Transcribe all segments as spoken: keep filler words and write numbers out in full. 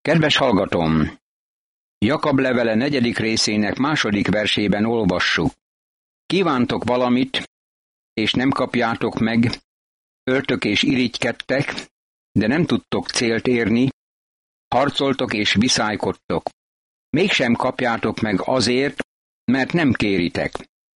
Kedves hallgatóm! Jakab levele negyedik részének második versében olvassuk. Kívántok valamit, és nem kapjátok meg, öltök és irigykedtek, de nem tudtok célt érni, harcoltok és viszálykodtok. Mégsem kapjátok meg azért, mert nem kéritek.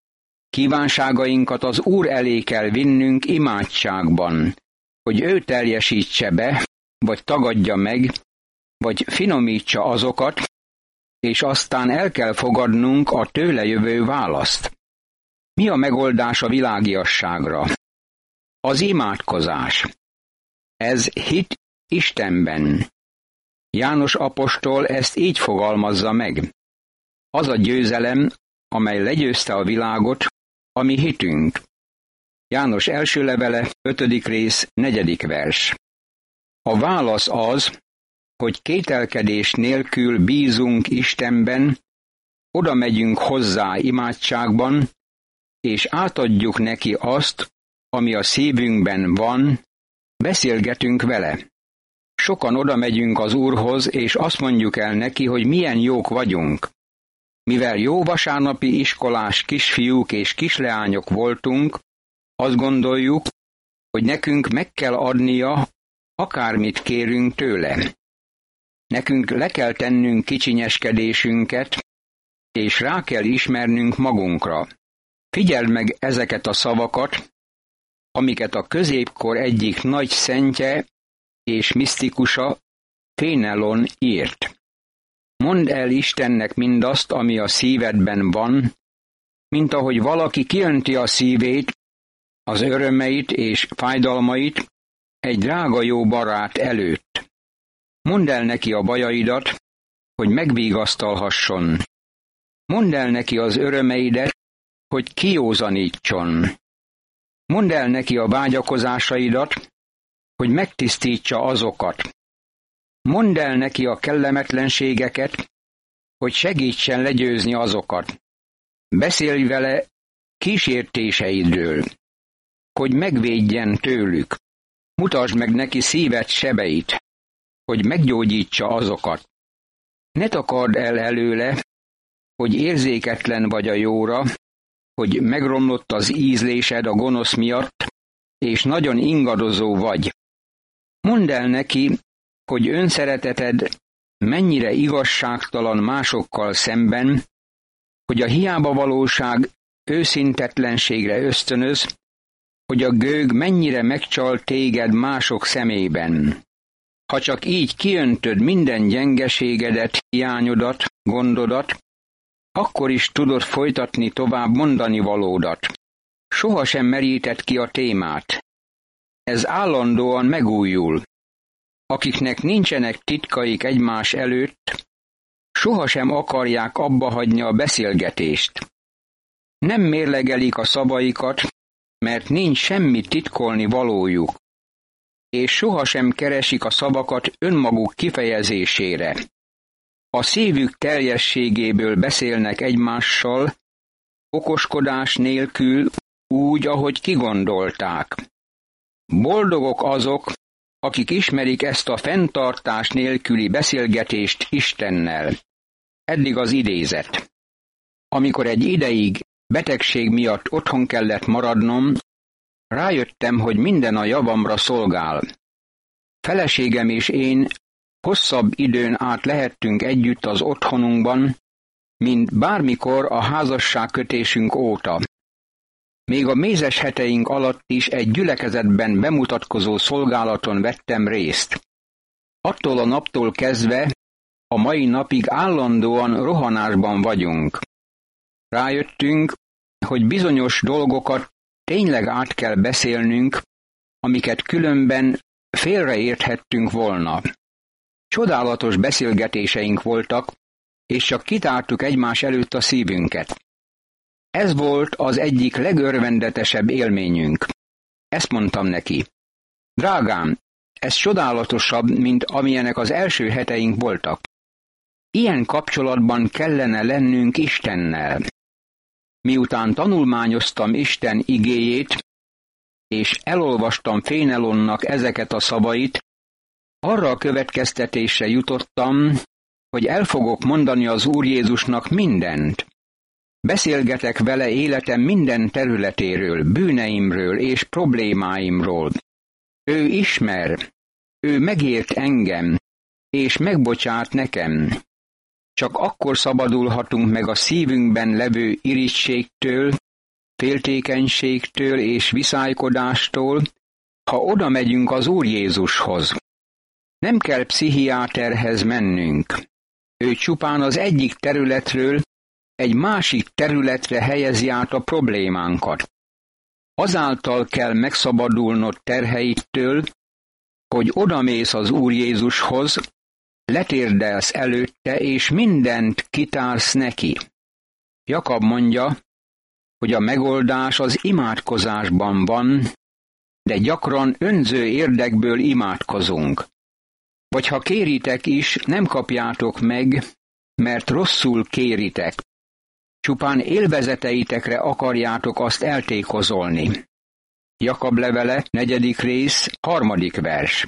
Kívánságainkat az Úr elé kell vinnünk imádságban, hogy ő teljesítse be, vagy tagadja meg, vagy finomítsa azokat, és aztán el kell fogadnunk a tőle jövő választ. Mi a megoldás a világiasságra? Az imádkozás. Ez hit Istenben. János apostol ezt így fogalmazza meg. Az a győzelem, amely legyőzte a világot, a mi hitünk. János első levele, ötödik rész, negyedik vers. A válasz az, hogy kételkedés nélkül bízunk Istenben, oda megyünk hozzá imádságban, és átadjuk neki azt, ami a szívünkben van, beszélgetünk vele. Sokan oda megyünk az Úrhoz, és azt mondjuk el neki, hogy milyen jók vagyunk. Mivel jó vasárnapi iskolás kisfiúk és kisleányok voltunk, azt gondoljuk, hogy nekünk meg kell adnia, akármit kérünk tőle. Nekünk le kell tennünk kicsinyeskedésünket, és rá kell ismernünk magunkra. Figyeld meg ezeket a szavakat, amiket a középkor egyik nagy szentje és misztikusa, Fénelon írt. Mondd el Istennek mindazt, ami a szívedben van, mint ahogy valaki kiönti a szívét, az örömeit és fájdalmait egy drága jó barát előtt. Mondd el neki a bajaidat, hogy megvigasztalhasson. Mondd el neki az örömeidet, hogy kijózanítson. Mondd el neki a vágyakozásaidat, hogy megtisztítsa azokat. Mondd el neki a kellemetlenségeket, hogy segítsen legyőzni azokat. Beszélj vele kísértéseidről, hogy megvédjen tőlük. Mutasd meg neki szíved sebeit, hogy meggyógyítsa azokat. Ne takard el előle, hogy érzéketlen vagy a jóra, hogy megromlott az ízlésed a gonosz miatt, és nagyon ingadozó vagy. Mondd el neki, hogy önszereteted mennyire igazságtalan másokkal szemben, hogy a hiába valóság őszintetlenségre ösztönöz, hogy a gőg mennyire megcsal téged mások szemében. Ha csak így kiöntöd minden gyengeségedet, hiányodat, gondodat, akkor is tudod folytatni tovább mondani valódat. Sohasem meríted ki a témát. Ez állandóan megújul. Akiknek nincsenek titkaik egymás előtt, sohasem akarják abbahagyni a beszélgetést. Nem mérlegelik a szavaikat, mert nincs semmi titkolni valójuk, és sohasem keresik a szavakat önmaguk kifejezésére. A szívük teljességéből beszélnek egymással, okoskodás nélkül, úgy, ahogy kigondolták. Boldogok azok, akik ismerik ezt a fenntartás nélküli beszélgetést Istennel. Eddig az idézet. Amikor egy ideig betegség miatt otthon kellett maradnom, rájöttem, hogy minden a javamra szolgál. Feleségem és én hosszabb időn át lehettünk együtt az otthonunkban, mint bármikor a házasságkötésünk óta. Még a mézes heteink alatt is egy gyülekezetben bemutatkozó szolgálaton vettem részt. Attól a naptól kezdve a mai napig állandóan rohanásban vagyunk. Rájöttünk, hogy bizonyos dolgokat tényleg át kell beszélnünk, amiket különben félreérthettünk volna. Csodálatos beszélgetéseink voltak, és csak kitártuk egymás előtt a szívünket. Ez volt az egyik legörvendetesebb élményünk. Ezt mondtam neki. Drágám, ez csodálatosabb, mint amilyenek az első heteink voltak. Ilyen kapcsolatban kellene lennünk Istennel. Miután tanulmányoztam Isten igéjét, és elolvastam Fénelonnak ezeket a szavait, Arra a következtetésre jutottam, hogy el fogok mondani az Úr Jézusnak mindent. Beszélgetek vele életem minden területéről, bűneimről és problémáimról. Ő ismer, ő megért engem, és megbocsát nekem. Csak akkor szabadulhatunk meg a szívünkben levő irigységtől, féltékenységtől és viszálykodástól, ha oda megyünk az Úr Jézushoz. Nem kell pszichiáterhez mennünk. Ő csupán az egyik területről egy másik területre helyezi át a problémánkat. Azáltal kell megszabadulnod terheittől, hogy odamész az Úr Jézushoz, letérdelsz előtte, és mindent kitársz neki. Jakab mondja, hogy a megoldás az imádkozásban van, de gyakran önző érdekből imádkozunk. Vagy ha kéritek is, nem kapjátok meg, mert rosszul kéritek. Csupán élvezeteitekre akarjátok azt eltékozolni. Jakab levele, negyedik rész, harmadik vers.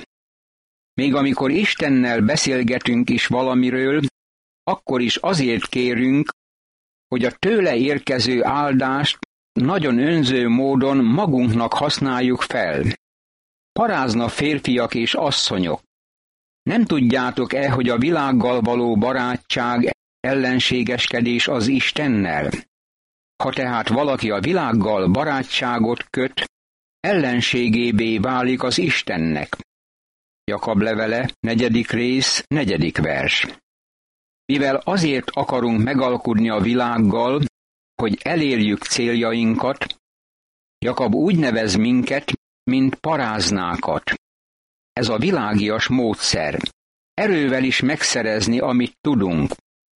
Még amikor Istennel beszélgetünk is valamiről, akkor is azért kérünk, hogy a tőle érkező áldást nagyon önző módon magunknak használjuk fel. Parázna férfiak és asszonyok. Nem tudjátok-e, hogy a világgal való barátság ellenségeskedés az Istennel? Ha tehát valaki a világgal barátságot köt, ellenségébé válik az Istennek. Jakab levele, negyedik rész, negyedik vers. Mivel azért akarunk megalkudni a világgal, hogy elérjük céljainkat, Jakab úgy nevez minket, mint paráznákat. Ez a világias módszer. Erővel is megszerezni, amit tudunk.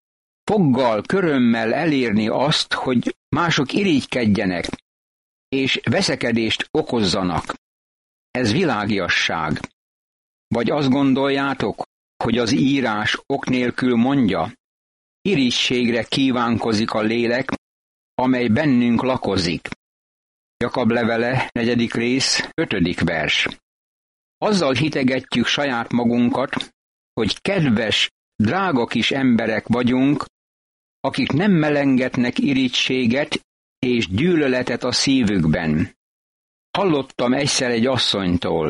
Foggal, körömmel elérni azt, hogy mások irigykedjenek, és veszekedést okozzanak. Ez világiasság. Vagy azt gondoljátok, hogy az írás ok nélkül mondja, irigységre kívánkozik a lélek, amely bennünk lakozik. Jakab levele, negyedik rész, ötödik vers. Azzal hitegetjük saját magunkat, hogy kedves, drága kis emberek vagyunk, akik nem melengetnek irigységet és gyűlöletet a szívükben. Hallottam egyszer egy asszonytól.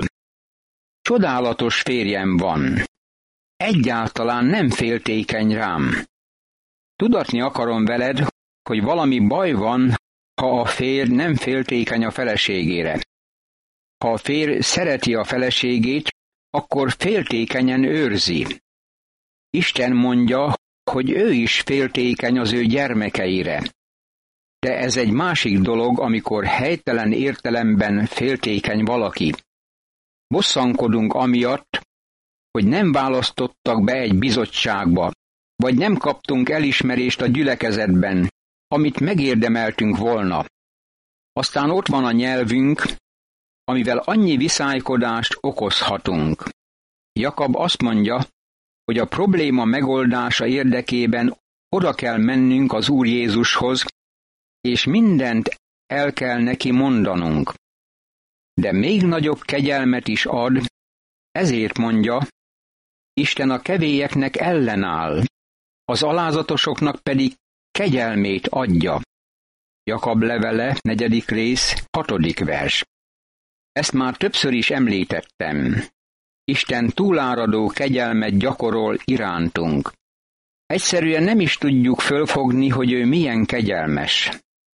Csodálatos férjem van. Egyáltalán nem féltékeny rám. Tudatni akarom veled, hogy valami baj van, ha a férj nem féltékeny a feleségére. Ha a férj szereti a feleségét, akkor féltékenyen őrzi. Isten mondja, hogy ő is féltékeny az ő gyermekeire. De ez egy másik dolog, amikor helytelen értelemben féltékeny valaki. Bosszankodunk amiatt, hogy nem választottak be egy bizottságba, vagy nem kaptunk elismerést a gyülekezetben, amit megérdemeltünk volna. Aztán ott van a nyelvünk, amivel annyi viszálykodást okozhatunk. Jakab azt mondja, hogy a probléma megoldása érdekében oda kell mennünk az Úr Jézushoz, és mindent el kell neki mondanunk. De még nagyobb kegyelmet is ad, ezért mondja, Isten a kevélyeknek ellenáll, az alázatosoknak pedig kegyelmét adja. Jakab levele, negyedik rész, hatodik vers. Ezt már többször is említettem. Isten túláradó kegyelmet gyakorol irántunk. Egyszerűen nem is tudjuk fölfogni, hogy ő milyen kegyelmes.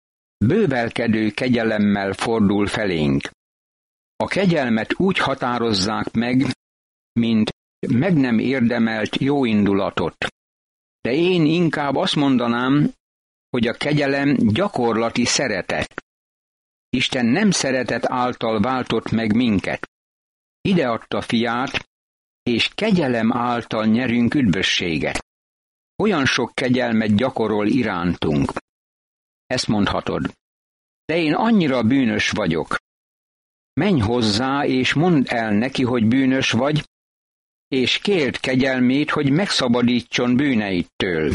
Bővelkedő kegyelemmel fordul felénk. A kegyelmet úgy határozzák meg, mint meg nem érdemelt jóindulatot. De én inkább azt mondanám, hogy a kegyelem gyakorlati szeretet. Isten nem szeretet által váltott meg minket. Ideadta fiát, és kegyelem által nyerünk üdvösséget. Olyan sok kegyelmet gyakorol irántunk. Ezt mondhatod. De én annyira bűnös vagyok. Menj hozzá, és mondd el neki, hogy bűnös vagy, és kérd kegyelmét, hogy megszabadítson bűneittől.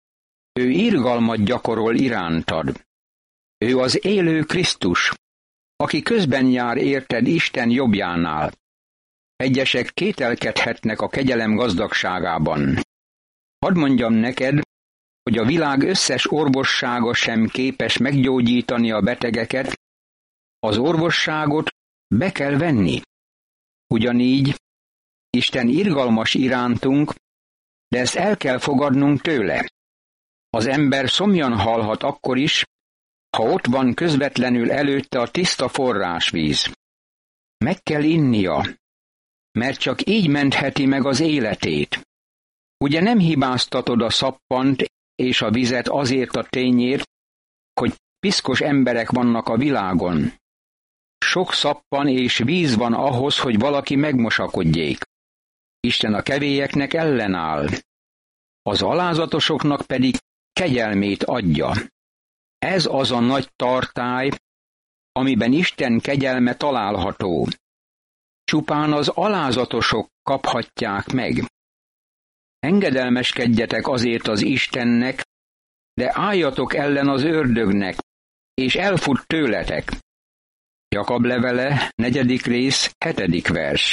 Ő irgalmat gyakorol irántad. Ő az élő Krisztus, aki közben jár érted Isten jobbjánál. Egyesek kételkedhetnek a kegyelem gazdagságában. Hadd mondjam neked, hogy a világ összes orvossága sem képes meggyógyítani a betegeket, az orvosságot be kell venni. Ugyanígy Isten irgalmas irántunk, de ezt el kell fogadnunk tőle. Az ember szomjan halhat akkor is, ha ott van közvetlenül előtte a tiszta forrásvíz. Meg kell innia, mert csak így mentheti meg az életét. Ugye nem hibáztatod a szappant és a vizet azért a tényért, hogy piszkos emberek vannak a világon. Sok szappan és víz van ahhoz, hogy valaki megmosakodjék. Isten a kevélyeknek ellenáll, az alázatosoknak pedig kegyelmét adja. Ez az a nagy tartály, amiben Isten kegyelme található. Csupán az alázatosok kaphatják meg. Engedelmeskedjetek azért az Istennek, de álljatok ellen az ördögnek, és elfut tőletek. Jakab levele, negyedik rész, hetedik vers.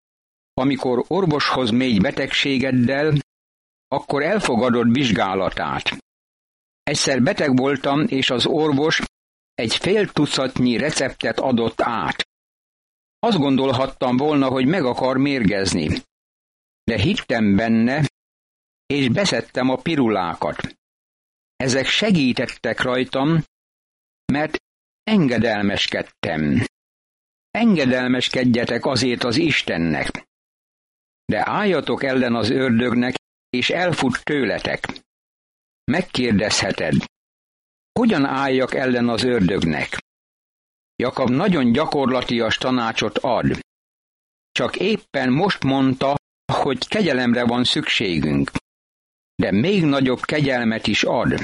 Amikor orvoshoz mégy betegségeddel, akkor elfogadod vizsgálatát. Egyszer beteg voltam, és az orvos egy fél tucatnyi receptet adott át. Azt gondolhattam volna, hogy meg akar mérgezni. De hittem benne, és beszedtem a pirulákat. Ezek segítettek rajtam, mert engedelmeskedtem. Engedelmeskedjetek azért az Istennek. De álljatok ellen az ördögnek, és elfut tőletek. Megkérdezheted, hogyan álljak ellen az ördögnek? Jakab nagyon gyakorlatias tanácsot ad. Csak éppen most mondta, hogy kegyelemre van szükségünk, de még nagyobb kegyelmet is ad.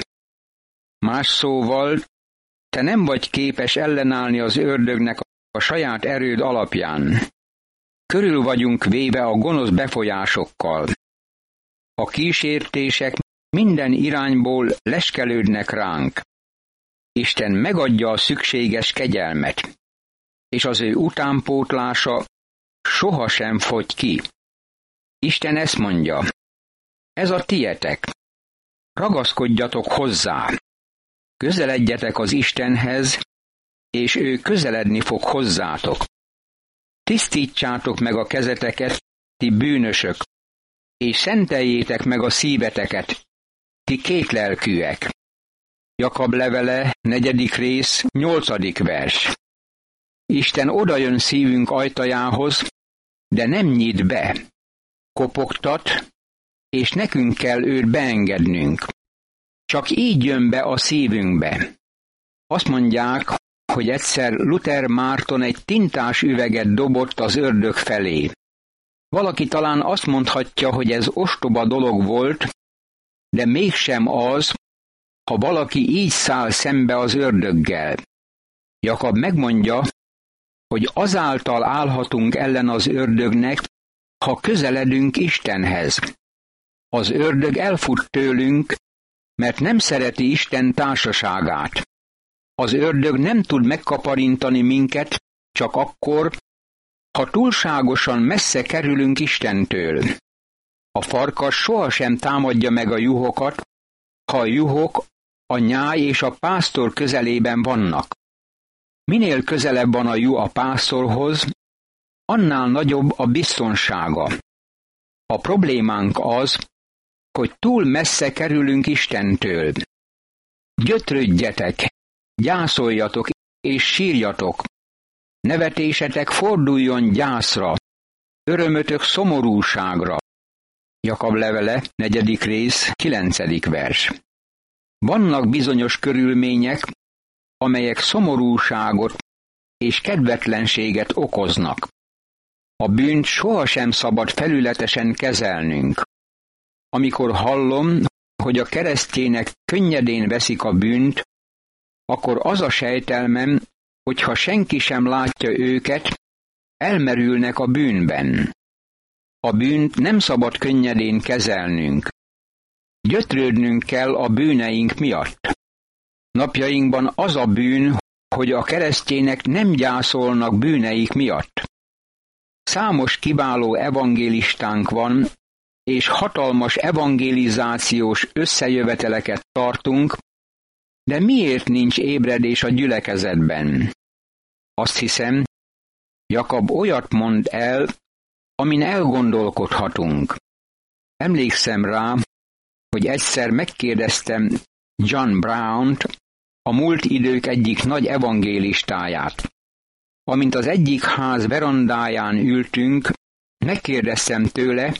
Más szóval, te nem vagy képes ellenállni az ördögnek a saját erőd alapján. Körül vagyunk véve a gonosz befolyásokkal. A kísértések minden irányból leskelődnek ránk. Isten megadja a szükséges kegyelmet, és az ő utánpótlása sohasem fogy ki. Isten ezt mondja, ez a tietek, ragaszkodjatok hozzá, közeledjetek az Istenhez, és ő közeledni fog hozzátok. Tisztítsátok meg a kezeteket, ti bűnösök, és szenteljétek meg a szíveteket, ti kétlelkűek. Jakab levele, negyedik rész, nyolcadik vers. Isten odajön szívünk ajtajához, de nem nyit be. Kopogtat, és nekünk kell őt beengednünk. Csak így jön be a szívünkbe. Azt mondják, hogy egyszer Luther Márton egy tintás üveget dobott az ördög felé. Valaki talán azt mondhatja, hogy ez ostoba dolog volt, de mégsem az, ha valaki így száll szembe az ördöggel. Jakab megmondja, hogy azáltal állhatunk ellen az ördögnek, ha közeledünk Istenhez. Az ördög elfut tőlünk, mert nem szereti Isten társaságát. Az ördög nem tud megkaparintani minket, csak akkor, ha túlságosan messze kerülünk Istentől. A farkas sohasem támadja meg a juhokat, ha a juhok a nyáj és a pásztor közelében vannak. Minél közelebb van a juh a pásztorhoz, annál nagyobb a biztonsága. A problémánk az, hogy túl messze kerülünk Istentől. Gyötrődjetek, gyászoljatok és sírjatok. Nevetésetek forduljon gyászra, örömötök szomorúságra. Jakab levele, negyedik rész, kilencedik vers. Vannak bizonyos körülmények, amelyek szomorúságot és kedvetlenséget okoznak. A bűnt sohasem szabad felületesen kezelnünk. Amikor hallom, hogy a keresztjének könnyedén veszik a bűnt, akkor az a sejtelmem, hogy ha senki sem látja őket, elmerülnek a bűnben. A bűnt nem szabad könnyedén kezelnünk. Gyötrődnünk kell a bűneink miatt. Napjainkban az a bűn, hogy a keresztjének nem gyászolnak bűneik miatt. Számos kiváló evangélistánk van, és hatalmas evangelizációs összejöveteleket tartunk, de miért nincs ébredés a gyülekezetben? Azt hiszem, Jakab olyat mond el, amin elgondolkodhatunk. Emlékszem rá, hogy egyszer megkérdeztem John Brownt, a múlt idők egyik nagy evangélistáját. Amint az egyik ház verandáján ültünk, megkérdeztem tőle,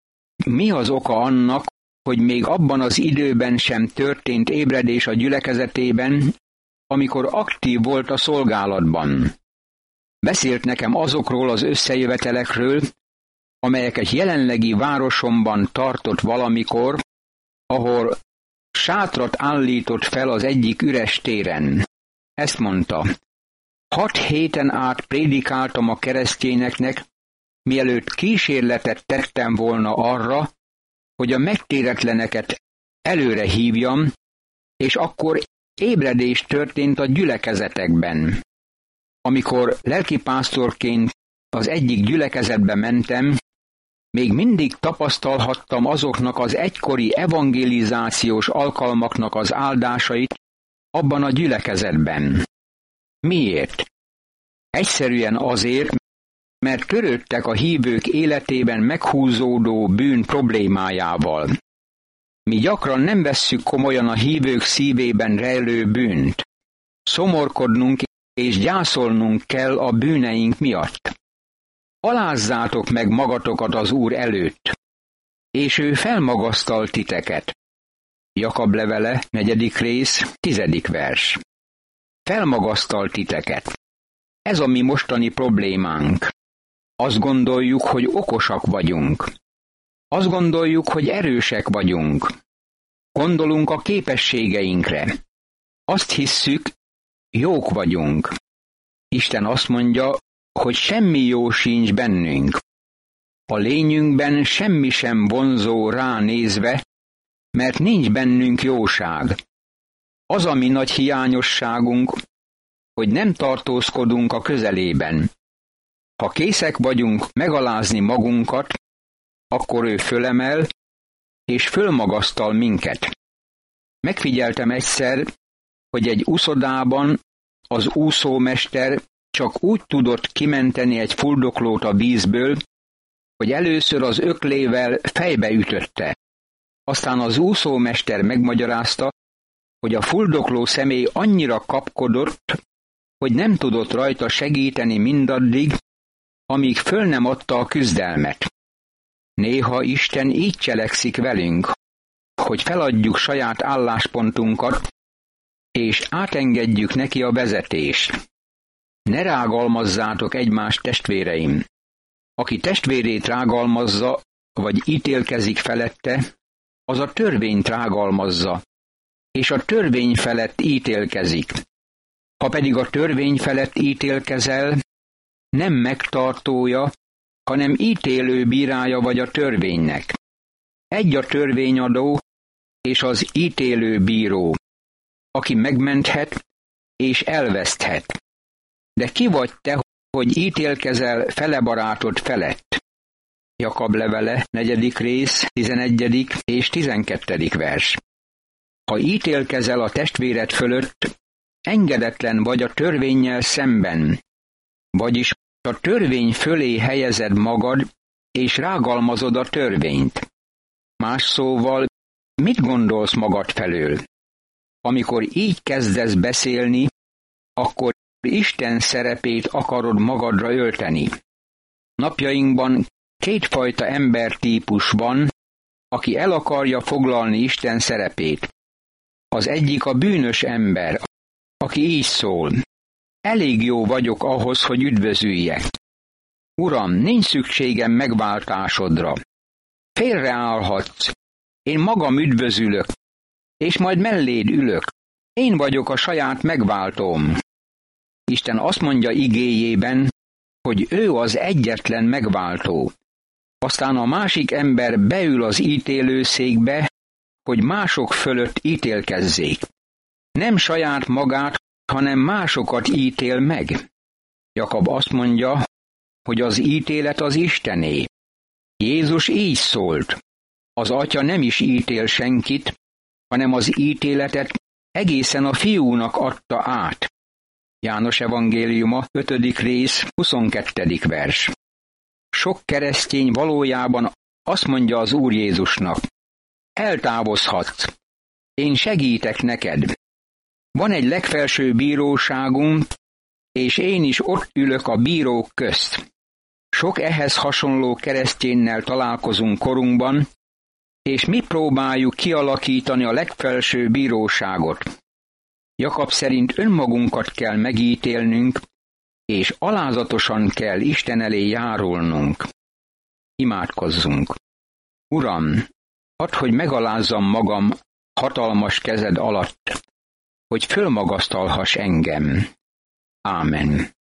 mi az oka annak, hogy még abban az időben sem történt ébredés a gyülekezetében, amikor aktív volt a szolgálatban. Beszélt nekem azokról az összejövetelekről, amelyeket jelenlegi városomban tartott valamikor, ahol sátrat állított fel az egyik üres téren. Ezt mondta, hat héten át prédikáltam a keresztényeknek, mielőtt kísérletet tettem volna arra, hogy a megtéretleneket előre hívjam, és akkor ébredés történt a gyülekezetekben. Amikor lelkipásztorként az egyik gyülekezetbe mentem, még mindig tapasztalhattam azoknak az egykori evangelizációs alkalmaknak az áldásait abban a gyülekezetben. Miért? Egyszerűen azért, mert törődtek a hívők életében meghúzódó bűn problémájával. Mi gyakran nem vesszük komolyan a hívők szívében rejlő bűnt. Szomorkodnunk és gyászolnunk kell a bűneink miatt. Alázzátok meg magatokat az Úr előtt, és ő felmagasztal titeket. Jakab levele, negyedik rész, tizedik vers. Felmagasztal titeket. Ez a mi mostani problémánk. Azt gondoljuk, hogy okosak vagyunk. Azt gondoljuk, hogy erősek vagyunk. Gondolunk a képességeinkre. Azt hisszük, jók vagyunk. Isten azt mondja, hogy semmi jó sincs bennünk. A lényünkben semmi sem vonzó ránézve, mert nincs bennünk jóság. Az a mi nagy hiányosságunk, hogy nem tartózkodunk a közelében. Ha készek vagyunk megalázni magunkat, akkor ő fölemel, és fölmagasztal minket. Megfigyeltem egyszer, hogy egy úszodában az úszómester csak úgy tudott kimenteni egy fuldoklót a vízből, hogy először az öklével fejbe ütötte. Aztán az úszómester megmagyarázta, hogy a fuldokló személy annyira kapkodott, hogy nem tudott rajta segíteni mindaddig, amíg föl nem adta a küzdelmet. Néha Isten így cselekszik velünk, hogy feladjuk saját álláspontunkat, és átengedjük neki a vezetést. Ne rágalmazzátok egymást, testvéreim! Aki testvérét rágalmazza, vagy ítélkezik felette, az a törvényt rágalmazza, és a törvény felett ítélkezik. Ha pedig a törvény felett ítélkezel, nem megtartója, hanem ítélő bírája vagy a törvénynek. Egy a törvényadó, és az ítélő bíró, aki megmenthet, és elveszthet. De ki vagy te, hogy ítélkezel fele barátod felett? Jakab levele, negyedik rész, tizenegyedik és tizenkettedik vers. Ha ítélkezel a testvéred fölött, engedetlen vagy a törvénnyel szemben, vagyis a törvény fölé helyezed magad, és rágalmazod a törvényt. Más szóval, mit gondolsz magad felől? Amikor így kezdesz beszélni, akkor Isten szerepét akarod magadra ölteni. Napjainkban kétfajta embertípus van, aki el akarja foglalni Isten szerepét. Az egyik a bűnös ember, aki így szól. Elég jó vagyok ahhoz, hogy üdvözüljek. Uram, nincs szükségem megváltásodra. Félreállhatsz. Én magam üdvözülök, és majd melléd ülök. Én vagyok a saját megváltóm. Isten azt mondja igéjében, hogy ő az egyetlen megváltó. Aztán a másik ember beül az ítélőszékbe, hogy mások fölött ítélkezzék. Nem saját magát, hanem másokat ítél meg. Jakab azt mondja, hogy az ítélet az Istené. Jézus így szólt: az Atya nem is ítél senkit, hanem az ítéletet egészen a Fiúnak adta át. János evangéliuma, ötödik rész, huszonkettedik vers. Sok keresztény valójában azt mondja az Úr Jézusnak: eltávozhatsz, én segítek neked. Van egy legfelső bíróságunk, és én is ott ülök a bírók közt. Sok ehhez hasonló kereszténynel találkozunk korunkban, és mi próbáljuk kialakítani a legfelső bíróságot. Jakab szerint önmagunkat kell megítélnünk, és alázatosan kell Isten elé járulnunk. Imádkozzunk. Uram, add, hogy megalázzam magam hatalmas kezed alatt, hogy fölmagasztalhass engem. Ámen.